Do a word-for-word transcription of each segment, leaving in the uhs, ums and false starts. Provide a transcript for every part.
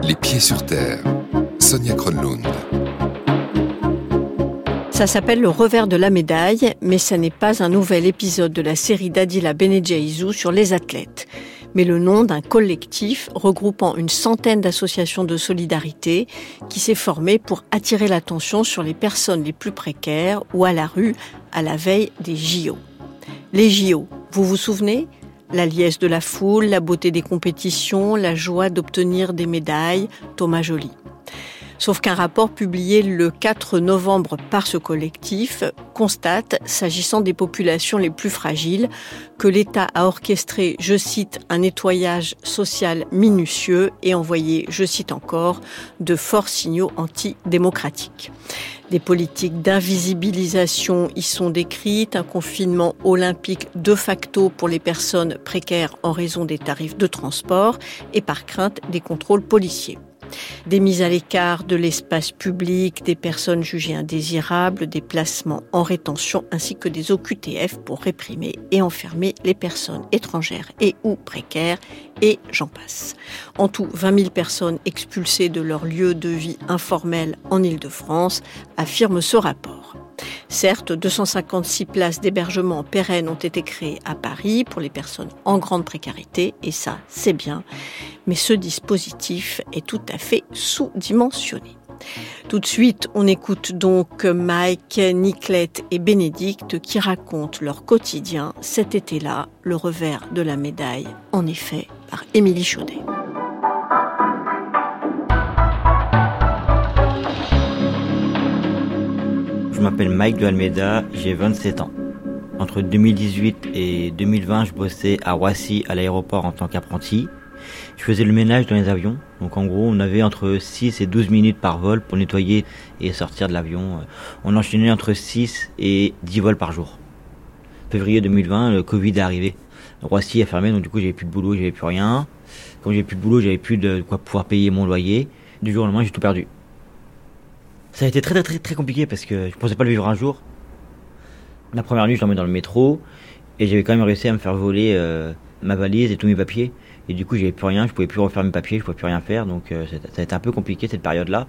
Les pieds sur terre. Sonia Kronlund. Ça s'appelle Le revers de la médaille, mais ça n'est pas un nouvel épisode de la série d'Adila Benedjaïzou sur les athlètes, mais le nom d'un collectif regroupant une centaine d'associations de solidarité qui s'est formé pour attirer l'attention sur les personnes les plus précaires ou à la rue à la veille des J O. Les J O, vous vous souvenez ? La liesse de la foule, la beauté des compétitions, la joie d'obtenir des médailles, Thomas Joly. Sauf qu'un rapport publié le quatre novembre par ce collectif constate, s'agissant des populations les plus fragiles, que l'État a orchestré, je cite, un nettoyage social minutieux et envoyé, je cite encore, de forts signaux antidémocratiques. Des politiques d'invisibilisation y sont décrites, un confinement olympique de facto pour les personnes précaires en raison des tarifs de transport et par crainte des contrôles policiers. Des mises à l'écart de l'espace public, des personnes jugées indésirables, des placements en rétention ainsi que des O Q T F pour réprimer et enfermer les personnes étrangères et ou précaires et j'en passe. En tout, vingt mille personnes expulsées de leur lieu de vie informel en Île-de-France, affirme ce rapport. Certes, deux cent cinquante-six places d'hébergement pérennes ont été créées à Paris pour les personnes en grande précarité, et ça, c'est bien. Mais ce dispositif est tout à fait sous-dimensionné. Tout de suite, on écoute donc Mike, Niclette et Bénédicte qui racontent leur quotidien cet été-là, le revers de la médaille, en effet, par Émilie Chaudet. Je m'appelle Mike de Almeida, j'ai vingt-sept ans. Entre deux mille dix-huit et deux mille vingt, je bossais à Roissy à l'aéroport en tant qu'apprenti. Je faisais le ménage dans les avions. Donc en gros, on avait entre six et douze minutes par vol pour nettoyer et sortir de l'avion. On enchaînait entre six et dix vols par jour. Février deux mille vingt, le Covid est arrivé. Roissy a fermé, donc du coup, j'avais plus de boulot, j'avais plus rien. Quand j'avais plus de boulot, j'avais plus de quoi pouvoir payer mon loyer. Du jour au lendemain, j'ai tout perdu. Ça a été très très très très compliqué parce que je pensais pas le vivre un jour. La première nuit, je dormais dans le métro et j'avais quand même réussi à me faire voler euh, ma valise et tous mes papiers. Et du coup, j'avais plus rien, je pouvais plus refaire mes papiers, je pouvais plus rien faire, donc euh, ça, ça a été un peu compliqué cette période-là.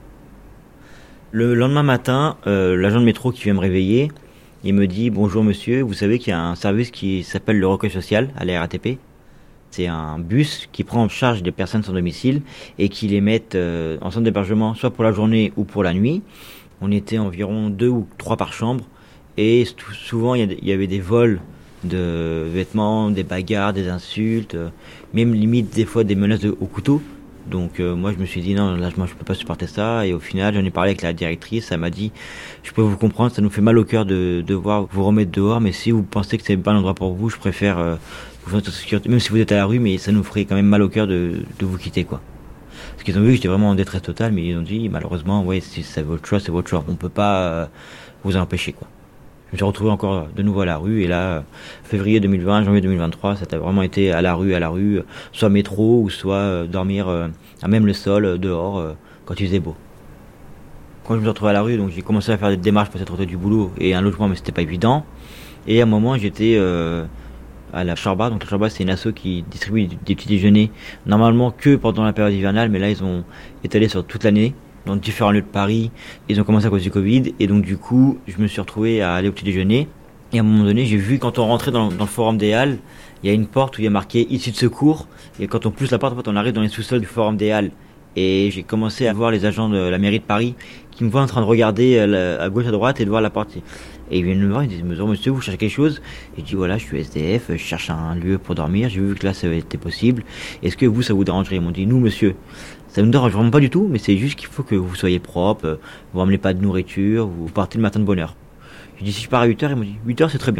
Le lendemain matin, euh, l'agent de métro qui vient me réveiller, il me dit « Bonjour monsieur, vous savez qu'il y a un service qui s'appelle le recueil social à la R A T P. C'est un bus qui prend en charge des personnes sans domicile et qui les met euh, en centre d'hébergement soit pour la journée ou pour la nuit. On était environ deux ou trois par chambre et souvent il y, y avait des vols de vêtements, des bagarres, des insultes, euh, même limite des fois des menaces de, au couteau. Donc euh, moi je me suis dit non, là moi je peux pas supporter ça et au final j'en ai parlé avec la directrice, elle m'a dit je peux vous comprendre, ça nous fait mal au cœur de devoir vous remettre dehors, mais si vous pensez que c'est pas l'endroit pour vous, je préfère euh, vous mettre en sécurité, même si vous êtes à la rue, mais ça nous ferait quand même mal au cœur de, de vous quitter quoi. Parce qu'ils ont vu que j'étais vraiment en détresse totale, mais ils ont dit malheureusement ouais si c'est votre choix, c'est votre choix, on peut pas euh, vous en empêcher quoi. Je me suis retrouvé encore de nouveau à la rue et là, février deux mille vingt, janvier deux mille vingt-trois, ça a vraiment été à la rue, à la rue, soit métro ou soit euh, dormir euh, à même le sol, euh, dehors, euh, quand il faisait beau. Quand je me suis retrouvé à la rue, donc j'ai commencé à faire des démarches pour être retrouvé du boulot et un logement, mais c'était pas évident. Et à un moment, j'étais euh, à la Charba, donc la Charba c'est une asso qui distribue des petits déjeuners, normalement que pendant la période hivernale, mais là ils ont étalé sur toute l'année. Dans différents lieux de Paris, ils ont commencé à cause du Covid, et donc du coup, je me suis retrouvé à aller au petit déjeuner, et à un moment donné, j'ai vu, quand on rentrait dans, dans le forum des Halles, il y a une porte où il y a marqué « Issue de secours », et quand on pousse la porte, en fait, on arrive dans les sous-sols du forum des Halles, et j'ai commencé à voir les agents de la mairie de Paris, qui me voient en train de regarder à, la, à gauche, à droite, et de voir la porte. Et ils viennent me voir, ils disent « Monsieur, vous cherchez quelque chose ?» Et je dis « Voilà, je suis S D F, je cherche un lieu pour dormir, j'ai vu que là, ça était possible, est-ce que vous, ça vous dérangerait ?» Ils m'ont dit « Nous, monsieur, ça ne me dérange vraiment pas du tout, mais c'est juste qu'il faut que vous soyez propre, vous ramenez pas de nourriture, vous partez le matin de bonne heure. » Je dis « Si je pars à huit heures, ils m'ont dit « huit heures, c'est très bien. »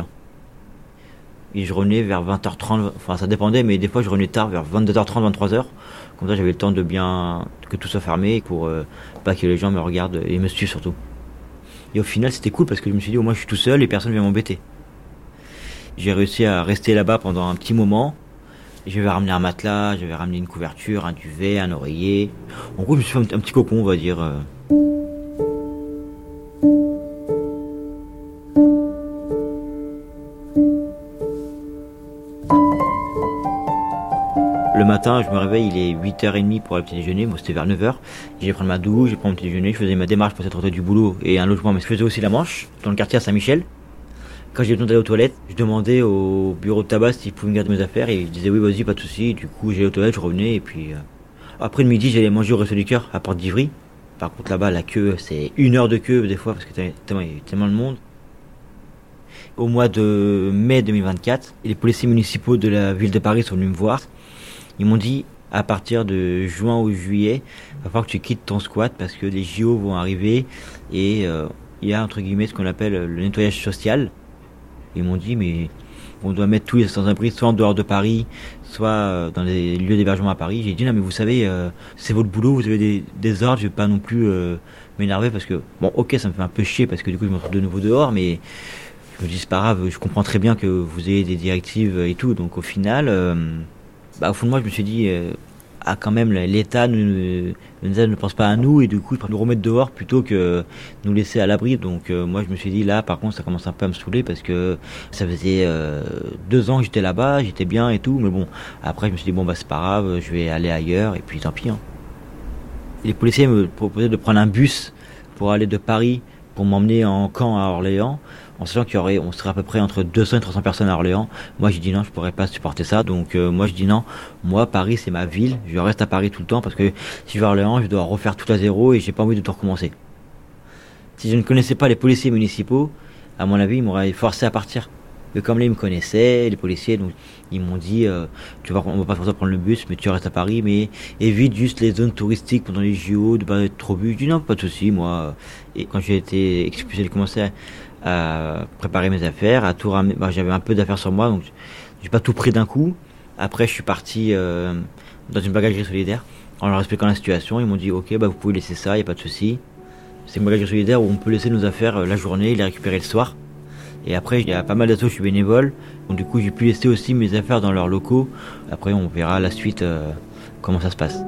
Et je revenais vers vingt heures trente, enfin ça dépendait, mais des fois je revenais tard, vers vingt-deux heures trente, vingt-trois heures. Comme ça, j'avais le temps de bien, que tout soit fermé, pour euh, pas que les gens me regardent et me suivent surtout. Et au final, c'était cool parce que je me suis dit, au moins je suis tout seul et personne ne vient m'embêter. J'ai réussi à rester là-bas pendant un petit moment. J'avais ramené un matelas, j'avais ramené une couverture, un duvet, un oreiller. En gros, je me suis fait un, un petit cocon, on va dire. Le matin, je me réveille, il est huit heures trente pour le petit déjeuner. Moi, c'était vers neuf heures. Je vais prendre ma douche, je prends mon petit déjeuner, je faisais ma démarche pour cette retraite du boulot et un logement, mais je faisais aussi la Manche, dans le quartier à Saint-Michel. Quand j'ai besoin d'aller aux toilettes, je demandais au bureau de tabac s'ils pouvaient me garder mes affaires et ils disaient oui, vas-y, pas de souci. Du coup, j'allais aux toilettes, je revenais et puis euh... après le midi, j'allais manger au Resto du Cœur à Porte d'Ivry. Par contre, là-bas, la queue, c'est une heure de queue des fois parce que tellement, il y a tellement de monde. Au mois de mai deux mille vingt-quatre, les policiers municipaux de la ville de Paris sont venus me voir. Ils m'ont dit, à partir de juin ou juillet, il va falloir que tu quittes ton squat parce que les J O vont arriver et euh, il y a entre guillemets ce qu'on appelle le nettoyage social. Ils m'ont dit, mais on doit mettre tous les sans-abri soit en dehors de Paris, soit dans les lieux d'hébergement à Paris. J'ai dit, non mais vous savez, euh, c'est votre boulot, vous avez des, des ordres, je vais pas non plus euh, m'énerver parce que, bon ok, ça me fait un peu chier parce que du coup je me retrouve de nouveau dehors, mais je me dis, c'est pas grave, je comprends très bien que vous ayez des directives et tout, donc au final... Euh, Bah, au fond de moi, je me suis dit, euh, ah, quand même, l'État ne, ne, ne pense pas à nous et du coup, il nous remettre dehors plutôt que nous laisser à l'abri. Donc, euh, moi, je me suis dit, là, par contre, ça commence un peu à me saouler parce que ça faisait euh, deux ans que j'étais là-bas, j'étais bien et tout. Mais bon, après, je me suis dit, bon, bah, c'est pas grave, je vais aller ailleurs et puis tant pis. Hein. Les policiers me proposaient de prendre un bus pour aller de Paris pour m'emmener en camp à Orléans, en sachant qu'il y aurait, on serait à peu près entre deux cents et trois cents personnes à Orléans. Moi, j'ai dit non, je pourrais pas supporter ça. Donc, euh, moi, je dis non. Moi, Paris, c'est ma ville. Je reste à Paris tout le temps parce que si je vais à Orléans, je dois refaire tout à zéro et j'ai pas envie de tout recommencer. Si je ne connaissais pas les policiers municipaux, à mon avis, ils m'auraient forcé à partir. Mais comme là, ils me connaissaient, les policiers, donc ils m'ont dit, euh, tu vas, on va pas forcer à prendre le bus, mais tu restes à Paris, mais évite juste les zones touristiques pendant les J O, de pas être trop bu. Je dis non, pas de souci, moi. Et quand j'ai été expulsé, j'ai commencé à à préparer mes affaires, à tout ramener. Bah, j'avais un peu d'affaires sur moi, donc j'ai pas tout pris d'un coup. Après, je suis parti euh, dans une bagagerie solidaire en leur expliquant la situation. Ils m'ont dit, ok, bah vous pouvez laisser ça, y a pas de souci. C'est une bagagerie solidaire où on peut laisser nos affaires euh, la journée et les récupérer le soir. Et après, il y a pas mal d'assauts, je suis bénévole, donc du coup, j'ai pu laisser aussi mes affaires dans leurs locaux. Après, on verra la suite euh, comment ça se passe.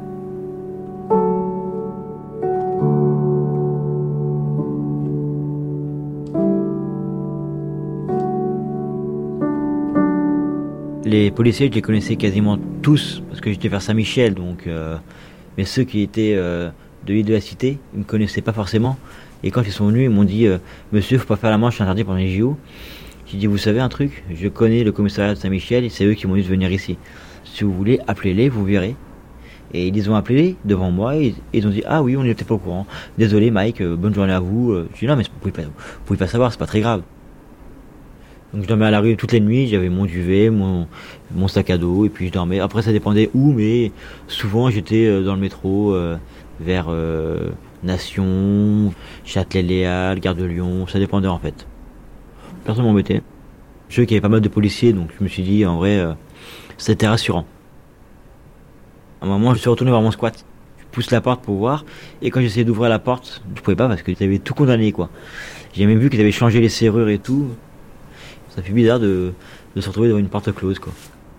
Les policiers, je les connaissais quasiment tous, parce que j'étais vers Saint-Michel, donc... Euh, mais ceux qui étaient euh, de l'île de la Cité, ils me connaissaient pas forcément. Et quand ils sont venus, ils m'ont dit euh, « Monsieur, faut pas faire la manche, c'est interdit pendant les J O ». J'ai dit « Vous savez un truc, je connais le commissariat de Saint-Michel, et c'est eux qui m'ont dit de venir ici. Si vous voulez, appelez-les, vous verrez. » Et ils les ont appelés devant moi, et ils ont dit « Ah oui, on n'était pas au courant. Désolé Mike, euh, bonne journée à vous. » J'ai dit « Non, mais vous pouvez pas, vous pouvez pas savoir, c'est pas très grave. » Donc je dormais à la rue toutes les nuits, j'avais mon duvet, mon, mon sac à dos, et puis je dormais. Après ça dépendait où, mais souvent j'étais dans le métro, euh, vers euh, Nation, Châtelet-Léal, Gare de Lyon, ça dépendait en fait. Personne m'embêtait. Je sais qu'il y avait pas mal de policiers, donc je me suis dit en vrai, euh, c'était rassurant. À un moment je suis retourné vers mon squat, je pousse la porte pour voir, et quand j'essayais d'ouvrir la porte, je pouvais pas parce qu'ils avaient tout condamné quoi. J'ai même vu qu'ils avaient changé les serrures et tout. Ça fait bizarre de, de se retrouver devant une porte close, quoi.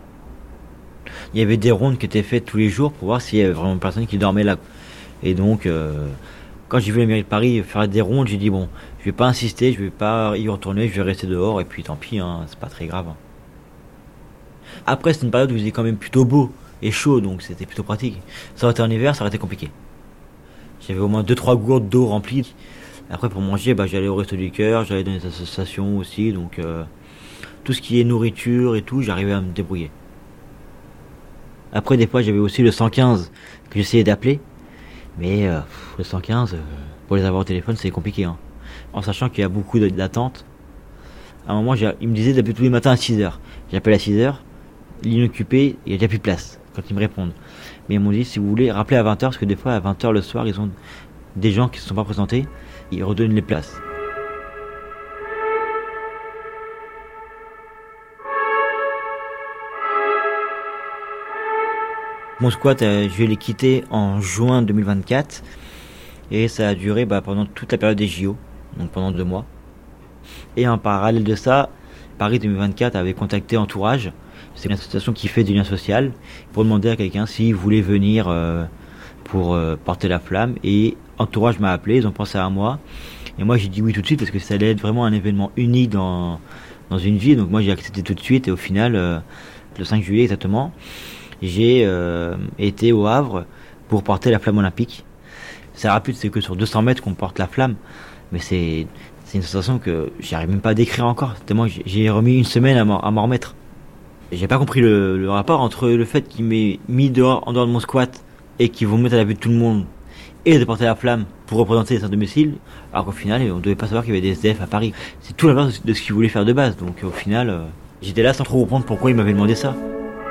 Il y avait des rondes qui étaient faites tous les jours pour voir s'il y avait vraiment personne qui dormait là. Et donc, euh, quand j'ai vu la mairie de Paris faire des rondes, j'ai dit bon, je vais pas insister, je vais pas y retourner, je vais rester dehors et puis tant pis, hein, c'est pas très grave. Hein. Après, c'était une période où il faisait quand même plutôt beau et chaud, donc c'était plutôt pratique. Ça aurait été en hiver, ça aurait été compliqué. J'avais au moins deux trois gourdes d'eau remplies. Après, pour manger, bah, j'allais au Resto du Cœur, j'allais dans les associations aussi, donc euh, tout ce qui est nourriture et tout, j'arrivais à me débrouiller. Après, des fois, j'avais aussi le cent quinze que j'essayais d'appeler, mais euh, le cent quinze, euh, pour les avoir au téléphone, c'est compliqué. Hein. En sachant qu'il y a beaucoup d'attentes. À un moment, ils me disaient d'appeler tous les matins à six heures. J'appelle à six heures, ligne occupée, il n'y a déjà plus de place quand ils me répondent. Mais ils m'ont dit, si vous voulez, rappelez à vingt heures, parce que des fois, à vingt heures le soir, ils ont des gens qui ne se sont pas présentés, ils redonnent les places. Mon squat, euh, je l'ai quitté en juin deux mille vingt-quatre et ça a duré bah, pendant toute la période des J O, donc pendant deux mois. Et en parallèle de ça, Paris deux mille vingt-quatre avait contacté Entourage, c'est une association qui fait du lien social, pour demander à quelqu'un s'il voulait venir euh, pour euh, porter la flamme. Et Entourage m'a appelé, ils ont pensé à moi. Et moi j'ai dit oui tout de suite parce que ça allait être vraiment un événement unique dans, dans une vie. Donc moi j'ai accepté tout de suite et au final, euh, le cinq juillet exactement, j'ai euh, été au Havre pour porter la flamme olympique. C'est rapide, c'est que sur deux cents mètres qu'on porte la flamme, mais c'est, c'est une sensation que j'arrive même pas à décrire encore, tellement j'ai, j'ai remis une semaine à m'en, à m'en remettre. J'ai pas compris le, le rapport entre le fait qu'il m'ait mis dehors, en dehors de mon squat et qu'ils vont me mettre à la vue de tout le monde et de porter la flamme pour représenter les sans-domicile, alors qu'au final on devait pas savoir qu'il y avait des S D F à Paris. C'est tout l'inverse de ce qu'ils voulaient faire de base, donc au final euh, j'étais là sans trop comprendre pourquoi ils m'avaient demandé ça.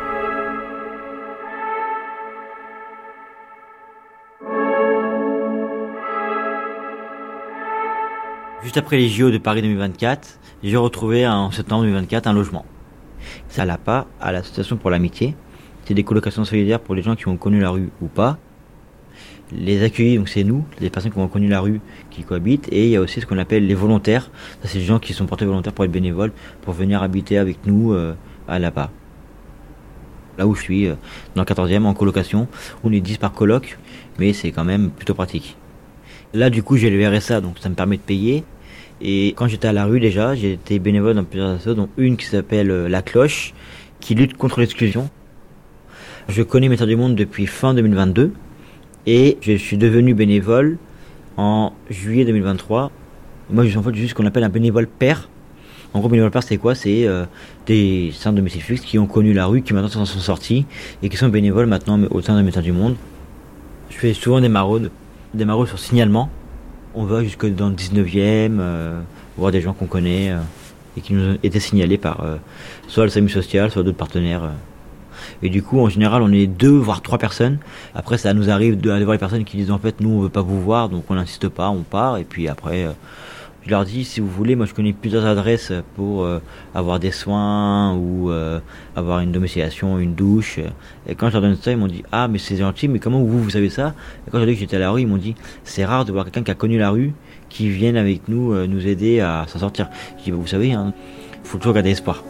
Juste après les J O de Paris deux mille vingt-quatre, j'ai retrouvé en septembre deux mille vingt-quatre un logement. C'est à l'A P A, à l'Association pour l'amitié. C'est des colocations solidaires pour les gens qui ont connu la rue ou pas. Les accueillis, donc c'est nous, les personnes qui ont connu la rue, qui cohabitent. Et il y a aussi ce qu'on appelle les volontaires. Ça, c'est les gens qui sont portés volontaires pour être bénévoles, pour venir habiter avec nous euh, à l'A P A. Là où je suis, euh, dans le quatorzième, en colocation. On est dix par coloc, mais c'est quand même plutôt pratique. Là, du coup, j'ai le R S A, donc ça me permet de payer. Et quand j'étais à la rue déjà, j'ai été bénévole dans plusieurs associations, dont une qui s'appelle euh, La Cloche, qui lutte contre l'exclusion. Je connais Médecins du Monde depuis fin deux mille vingt-deux et je suis devenu bénévole en juillet deux mille vingt-trois. Moi, je suis en fait juste ce qu'on appelle un bénévole père. En gros, bénévole père, c'est quoi? C'est euh, des sans domicile fixe qui ont connu la rue, qui maintenant s'en sont sortis et qui sont bénévoles maintenant au sein de Médecins du Monde. Je fais souvent des maraudes, des maraudes sur signalement. On va jusque dans le dix-neuvième, euh, voir des gens qu'on connaît euh, et qui nous ont été signalés par euh, soit le SAMU social, soit d'autres partenaires. Euh. Et du coup, en général, on est deux, voire trois personnes. Après, ça nous arrive d'aller voir les personnes qui disent en fait, nous, on veut pas vous voir, donc on n'insiste pas, on part. Et puis après, euh, je leur dis, si vous voulez, moi je connais plusieurs adresses pour euh, avoir des soins ou euh, avoir une domiciliation, une douche. Et quand je leur donne ça, ils m'ont dit, ah mais c'est gentil, mais comment vous, vous savez ça? Et quand j'ai dit que j'étais à la rue, ils m'ont dit, c'est rare de voir quelqu'un qui a connu la rue, qui vienne avec nous euh, nous aider à s'en sortir. Je dis, bah, vous savez, hein, faut toujours garder espoir.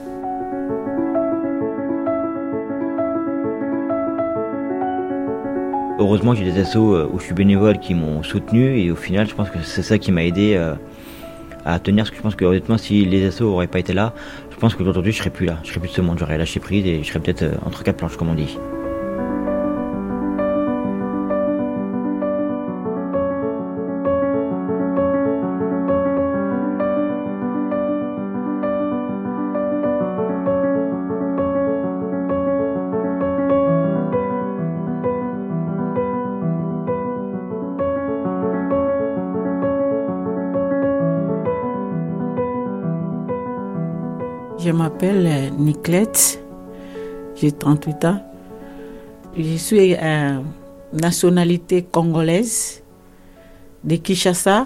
Heureusement, j'ai des assos où je suis bénévole qui m'ont soutenu et au final, je pense que c'est ça qui m'a aidé euh, à tenir. Parce que je pense que honnêtement, si les assos n'auraient pas été là, je pense qu'aujourd'hui, je serais plus là. Je serais plus de ce monde. J'aurais lâché prise et je serais peut-être euh, entre quatre planches, comme on dit. Je m'appelle Niclette, j'ai trente-huit ans. Je suis euh, nationalité congolaise de Kinshasa.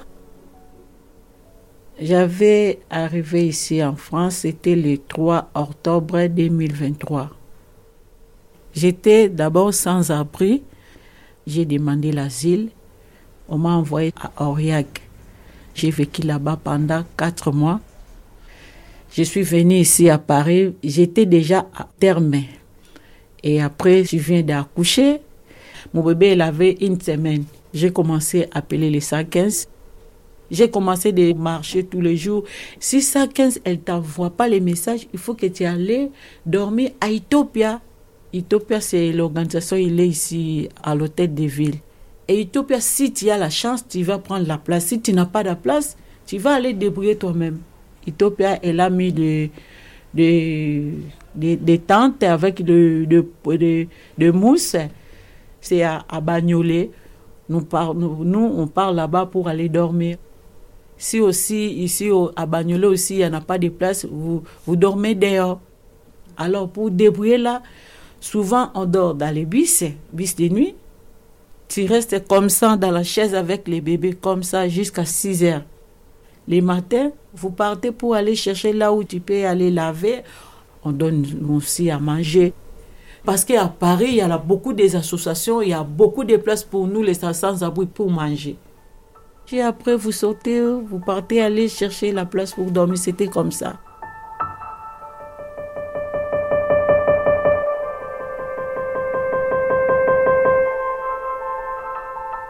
J'avais arrivé ici en France, c'était le trois octobre deux mille vingt-trois. J'étais d'abord sans abri, j'ai demandé l'asile, on m'a envoyé à Aurillac. J'ai vécu là-bas pendant quatre mois. Je suis venue ici à Paris, j'étais déjà à terme. Et après, je viens d'accoucher. Mon bébé, il avait une semaine. J'ai commencé à appeler les cent quinze. J'ai commencé à marcher tous les jours. Si cent quinze, elle ne t'envoie pas les messages, il faut que tu ailles dormir à Utopia. Utopia, c'est l'organisation, il est ici à l'hôtel de ville. Et Utopia, si tu as la chance, tu vas prendre la place. Si tu n'as pas de place, tu vas aller débrouiller toi-même. Utopia, elle a mis des de, de, de tentes avec de, de, de, de mousse. C'est à, à Bagnolet. Nous, par, nous, nous, on part là-bas pour aller dormir. Si aussi, ici au, à Bagnolet aussi, il n'y en a pas de place, vous, vous dormez dehors. Alors, pour débrouiller là, souvent on dort dans les bus, bus de nuit. Tu restes comme ça dans la chaise avec les bébés, comme ça, jusqu'à six heures. Les matins, vous partez pour aller chercher là où tu peux aller laver. On donne aussi à manger. Parce qu'à Paris, il y a beaucoup d'associations, il y a beaucoup de places pour nous, les sans-abri, pour manger. Et après, vous sortez, vous partez aller chercher la place pour dormir. C'était comme ça.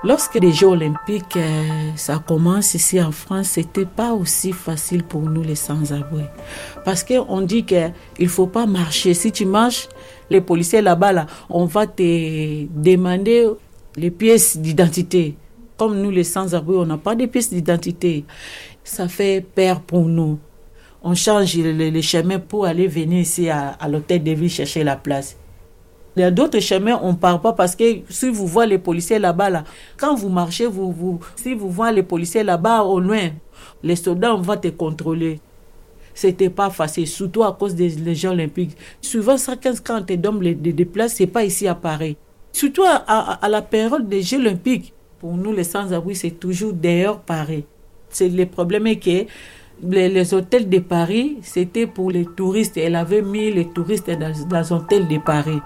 Lorsque les Jeux olympiques, euh, ça commence ici en France, c'était pas aussi facile pour nous les sans-abri. Parce qu'on dit qu'il ne faut pas marcher. Si tu marches, les policiers là-bas, là, on va te demander les pièces d'identité. Comme nous les sans-abri, on n'a pas de pièces d'identité. Ça fait peur pour nous. On change les, les chemins pour aller venir ici à, à l'hôtel de ville chercher la place. Il y a d'autres chemins, on ne part pas parce que si vous voyez les policiers là-bas, là, quand vous marchez, vous, vous, si vous voyez les policiers là-bas au loin, les soldats vont te contrôler. Ce n'était pas facile, surtout à cause des Jeux olympiques. Souvent, ça, quand on te donne des, des places, ce n'est pas ici à Paris. Surtout à, à, à la période des Jeux olympiques. Pour nous, les sans-abri, c'est toujours dehors Paris. C'est le problème est que les, les hôtels de Paris, c'était pour les touristes. Elle avait mis les touristes dans, dans les hôtels de Paris.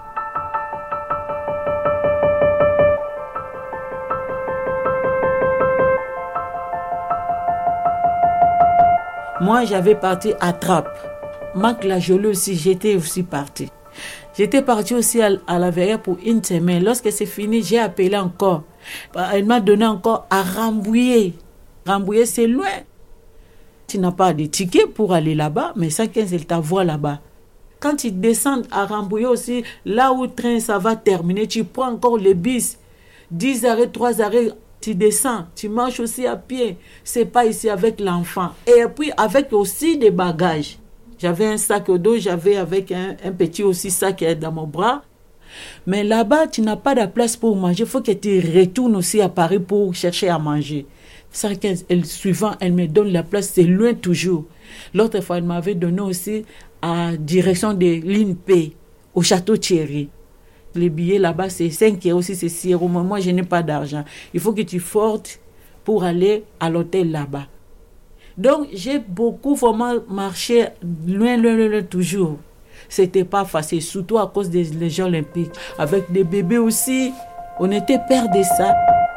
Moi, j'avais parti à Trappes. Marc Lajolue aussi, j'étais aussi parti. J'étais parti aussi à, à la Verrière pour une semaine. Lorsque c'est fini, j'ai appelé encore. Elle m'a donné encore à Rambouillet. Rambouillet, c'est loin. Tu n'as pas de ticket pour aller là-bas, mais cent quinze, elle t'envoie là-bas. Quand tu descends à Rambouillet aussi, là où le train ça va terminer, tu prends encore le bus. dix arrêts, trois arrêts. Tu descends, tu marches aussi à pied. C'est pas ici avec l'enfant. Et puis avec aussi des bagages. J'avais un sac au dos, j'avais avec un, un petit aussi sac dans mon bras. Mais là-bas, tu n'as pas de place pour manger. Il faut que tu retournes aussi à Paris pour chercher à manger. cent quinze, elle, suivant, elle me donne la place, c'est loin toujours. L'autre fois, elle m'avait donné aussi à direction de l'I N P, au Château Thierry. Les billets là-bas, c'est cinq euros aussi, c'est six euros. Moi, je n'ai pas d'argent. Il faut que tu fortes pour aller à l'hôtel là-bas. Donc, j'ai beaucoup vraiment marché loin, loin, loin, loin toujours. C'était pas facile, surtout à cause des Jeux olympiques. Avec des bébés aussi, on était peur de ça.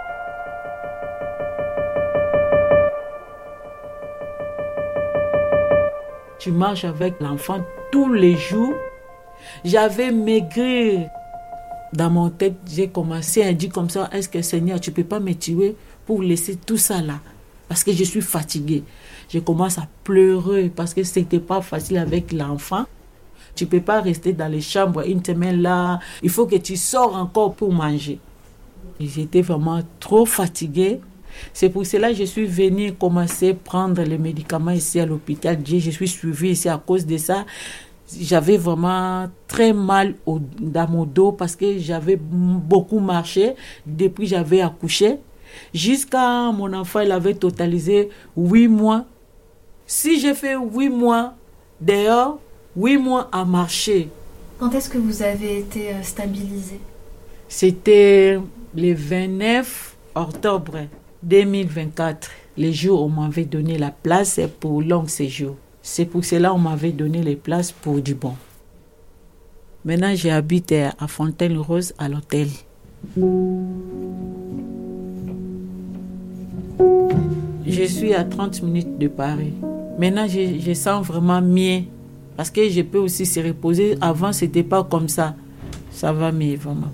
Tu marches avec l'enfant tous les jours. J'avais maigri. Dans mon tête, j'ai commencé à dire comme ça, est-ce que Seigneur, tu ne peux pas me tuer pour laisser tout ça là? Parce que je suis fatiguée. Je commence à pleurer parce que ce n'était pas facile avec l'enfant. Tu ne peux pas rester dans les chambres une semaine là. Il faut que tu sors encore pour manger. Et j'étais vraiment trop fatiguée. C'est pour cela que je suis venue commencer à prendre les médicaments ici à l'hôpital. Je suis suivie ici à cause de ça. J'avais vraiment très mal au, dans mon dos parce que j'avais beaucoup marché depuis que j'avais accouché. Jusqu'à mon enfant, il avait totalisé huit mois. Si j'ai fait huit mois dehors, huit mois à marcher. Quand est-ce que vous avez été stabilisée? C'était le vingt-neuf octobre deux mille vingt-quatre. Les jours où on m'avait donné la place pour long séjour. C'est pour cela qu'on m'avait donné les places pour du bon. Maintenant, j'habite à Fontaine-Rose, à l'hôtel. Je suis à trente minutes de Paris. Maintenant, je, je sens vraiment mieux. Parce que je peux aussi se reposer. Avant, ce n'était pas comme ça. Ça va mieux, vraiment.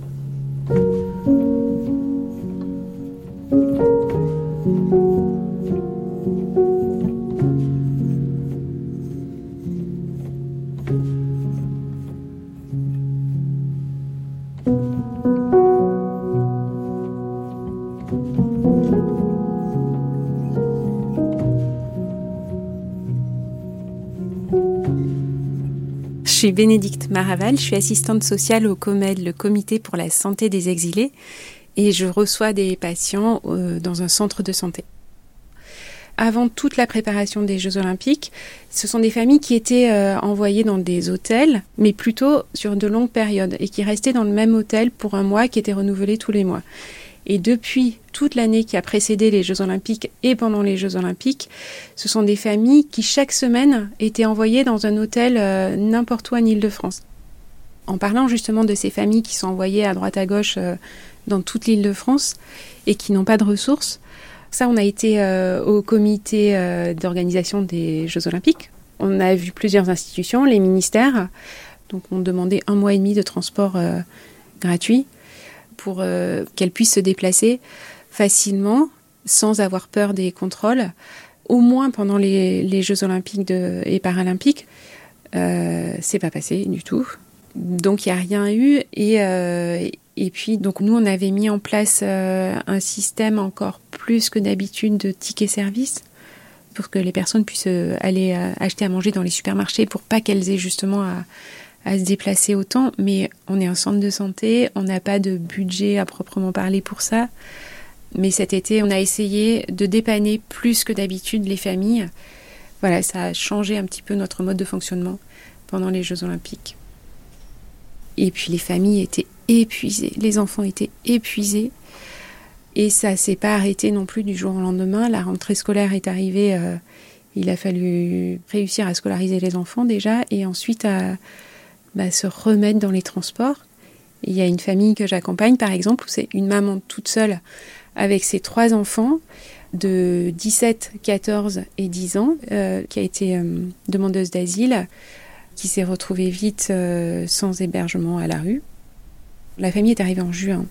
Je suis Bénédicte Maraval, je suis assistante sociale au COMED, le Comité pour la santé des exilés, et je reçois des patients euh, dans un centre de santé. Avant toute la préparation des Jeux Olympiques, ce sont des familles qui étaient euh, envoyées dans des hôtels, mais plutôt sur de longues périodes, et qui restaient dans le même hôtel pour un mois, qui était renouvelé tous les mois. Et depuis toute l'année qui a précédé les Jeux Olympiques et pendant les Jeux Olympiques, ce sont des familles qui chaque semaine étaient envoyées dans un hôtel euh, n'importe où en Île-de-France. En parlant justement de ces familles qui sont envoyées à droite à gauche euh, dans toute l'Île-de-France et qui n'ont pas de ressources, ça on a été euh, au comité euh, d'organisation des Jeux Olympiques. On a vu plusieurs institutions, les ministères, donc on demandait un mois et demi de transport euh, gratuit pour euh, qu'elles puissent se déplacer facilement, sans avoir peur des contrôles, au moins pendant les, les Jeux Olympiques de, et Paralympiques. Euh, c'est pas passé du tout. Donc, il n'y a rien eu. Et, euh, et puis, donc, nous, on avait mis en place euh, un système encore plus que d'habitude de tickets service pour que les personnes puissent aller euh, acheter à manger dans les supermarchés pour pas qu'elles aient justement à, à se déplacer autant. Mais on est un centre de santé, on n'a pas de budget à proprement parler pour ça. Mais cet été, on a essayé de dépanner plus que d'habitude les familles. Voilà, ça a changé un petit peu notre mode de fonctionnement pendant les Jeux Olympiques. Et puis les familles étaient épuisées, les enfants étaient épuisés. Et ça ne s'est pas arrêté non plus du jour au lendemain. La rentrée scolaire est arrivée, euh, il a fallu réussir à scolariser les enfants déjà, et ensuite à bah, se remettre dans les transports. Et il y a une famille que j'accompagne, par exemple, où c'est une maman toute seule avec ses trois enfants de dix-sept, quatorze et dix ans, euh, qui a été euh, demandeuse d'asile, qui s'est retrouvée vite euh, sans hébergement à la rue. La famille est arrivée en juin.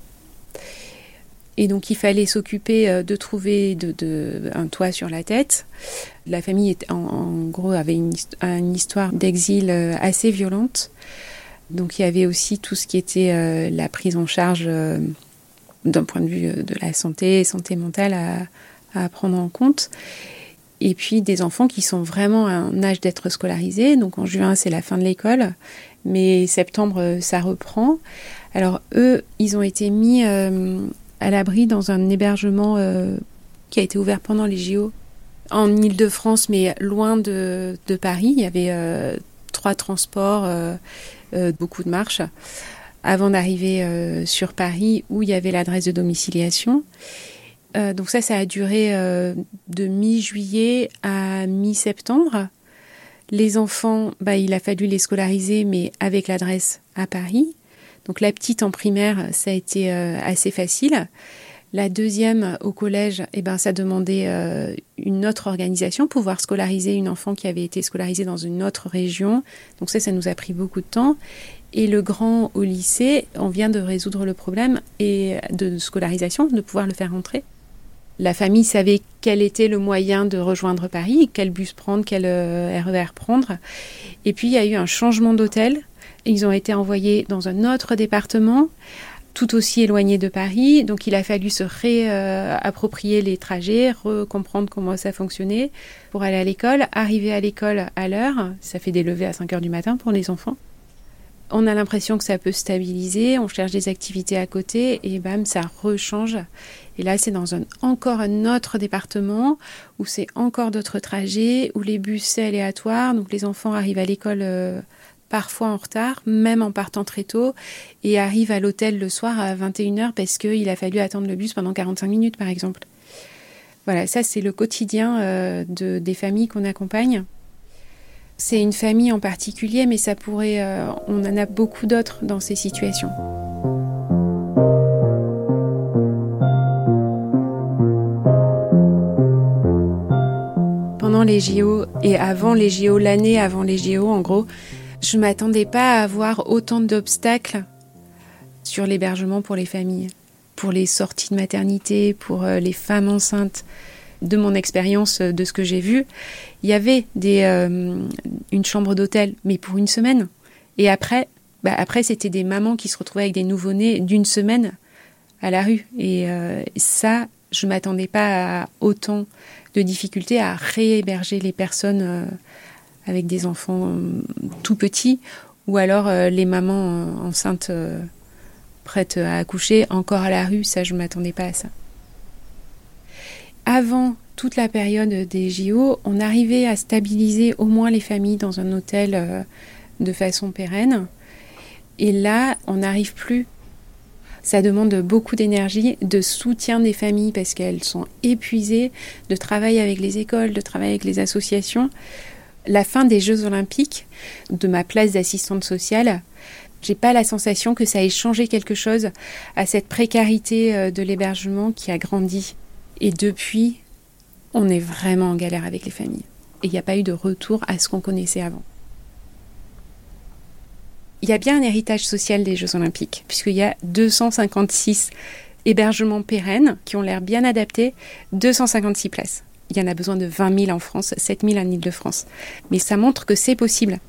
Et donc, il fallait s'occuper euh, de trouver de, de, un toit sur la tête. La famille, est, en, en gros, avait une, une histoire d'exil euh, assez violente. Donc, il y avait aussi tout ce qui était euh, la prise en charge euh, d'un point de vue de la santé, santé mentale à, à prendre en compte. Et puis des enfants qui sont vraiment à un âge d'être scolarisés. Donc en juin, c'est la fin de l'école, mais septembre, ça reprend. Alors eux, ils ont été mis euh, à l'abri dans un hébergement euh, qui a été ouvert pendant les J O en Île-de-France, mais loin de, de Paris. Il y avait euh, trois transports, euh, euh, beaucoup de marches, avant d'arriver euh, sur Paris, où il y avait l'adresse de domiciliation. Euh, donc ça, ça a duré euh, de mi-juillet à mi-septembre. Les enfants, bah, il a fallu les scolariser, mais avec l'adresse à Paris. Donc la petite en primaire, ça a été euh, assez facile. La deuxième au collège, eh ben, ça demandait euh, une autre organisation, pouvoir scolariser une enfant qui avait été scolarisée dans une autre région. Donc ça, ça nous a pris beaucoup de temps. Et le grand au lycée, on vient de résoudre le problème et de scolarisation, de pouvoir le faire rentrer. La famille savait quel était le moyen de rejoindre Paris, quel bus prendre, quel R E R prendre. Et puis, il y a eu un changement d'hôtel. Ils ont été envoyés dans un autre département, tout aussi éloigné de Paris. Donc, il a fallu se réapproprier les trajets, recomprendre comment ça fonctionnait pour aller à l'école, arriver à l'école à l'heure. Ça fait des levées à cinq heures du matin pour les enfants. On a l'impression que ça peut stabiliser, on cherche des activités à côté et bam, ça rechange. Et là, c'est dans un, encore un autre département où c'est encore d'autres trajets, où les bus, c'est aléatoire. Donc, les enfants arrivent à l'école euh, parfois en retard, même en partant très tôt, et arrivent à l'hôtel le soir à vingt et une heures parce qu'il a fallu attendre le bus pendant quarante-cinq minutes, par exemple. Voilà, ça, c'est le quotidien euh, de, des familles qu'on accompagne. C'est une famille en particulier, mais ça pourrait, euh, on en a beaucoup d'autres dans ces situations. Pendant les J O et avant les J O, l'année avant les J O, en gros, je ne m'attendais pas à avoir autant d'obstacles sur l'hébergement pour les familles, pour les sorties de maternité, pour euh, les femmes enceintes. De mon expérience, de ce que j'ai vu, il y avait des, euh, une chambre d'hôtel, mais pour une semaine. Et après, bah après, c'était des mamans qui se retrouvaient avec des nouveau-nés d'une semaine à la rue. Et euh, ça, je ne m'attendais pas à autant de difficultés à réhéberger les personnes euh, avec des enfants euh, tout petits, ou alors euh, les mamans euh, enceintes euh, prêtes à accoucher encore à la rue. Ça, je ne m'attendais pas à ça. Avant toute la période des J O, on arrivait à stabiliser au moins les familles dans un hôtel euh, de façon pérenne. Et là, on n'arrive plus. Ça demande beaucoup d'énergie, de soutien des familles parce qu'elles sont épuisées, de travail avec les écoles, de travail avec les associations. La fin des Jeux Olympiques, de ma place d'assistante sociale, j'ai pas la sensation que ça ait changé quelque chose à cette précarité de l'hébergement qui a grandi. Et depuis, on est vraiment en galère avec les familles. Et il n'y a pas eu de retour à ce qu'on connaissait avant. Il y a bien un héritage social des Jeux Olympiques, puisqu'il y a deux cent cinquante-six Hébergements pérennes, qui ont l'air bien adaptés, deux cent cinquante-six places. Il y en a besoin de vingt mille en France, sept mille en Île-de-France. Mais ça montre que c'est possible.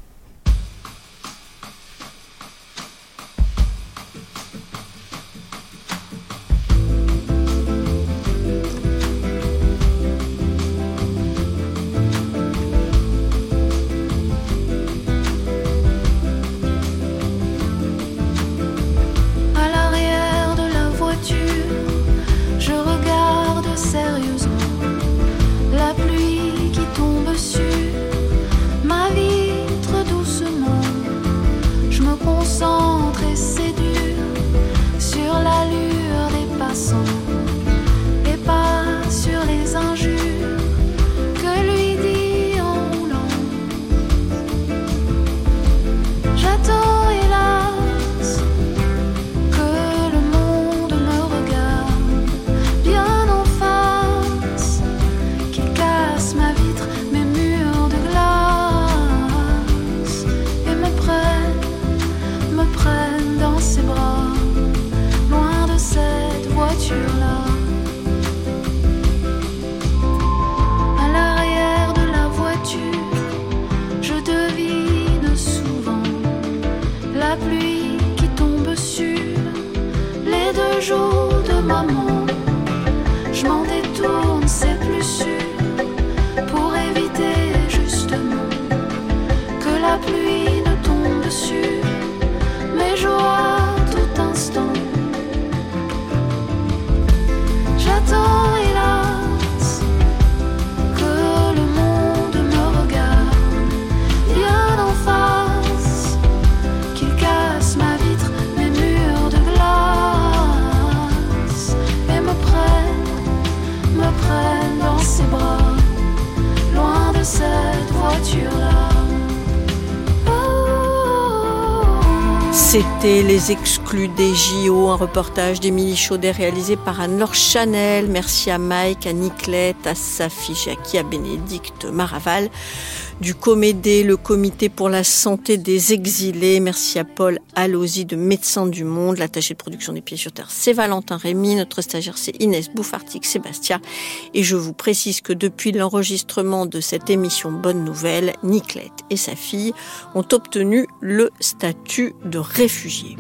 C'était Les Exclus des J O, un reportage d'Émilie Chaudet réalisé par Anne-Laure Chanel. Merci à Mike, à Niclette, à Safi Jacqui, à Bénédicte Maraval du Comédé, le Comité pour la santé des exilés. Merci à Paul Allozzi de Médecins du Monde. L'attaché de production des Pieds sur Terre, c'est Valentin Rémy. Notre stagiaire, c'est Inès Bouffartic-Sébastien. Et je vous précise que depuis l'enregistrement de cette émission Bonne Nouvelle, Niclette et sa fille ont obtenu le statut de réfugiés.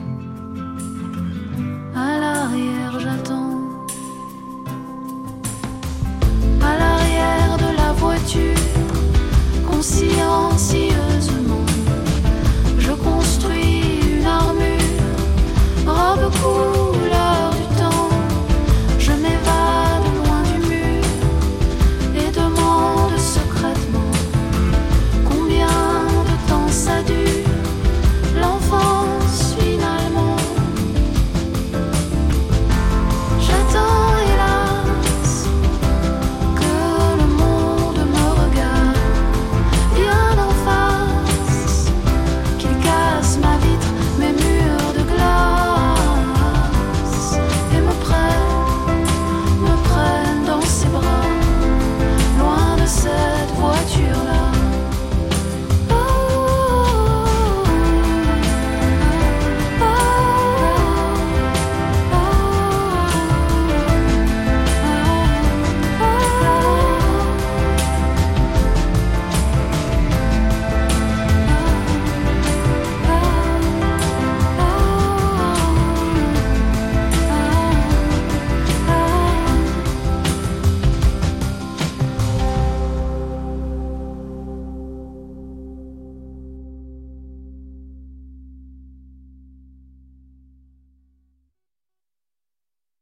À l'arrière, j'attends. À l'arrière de la voiture, conscience.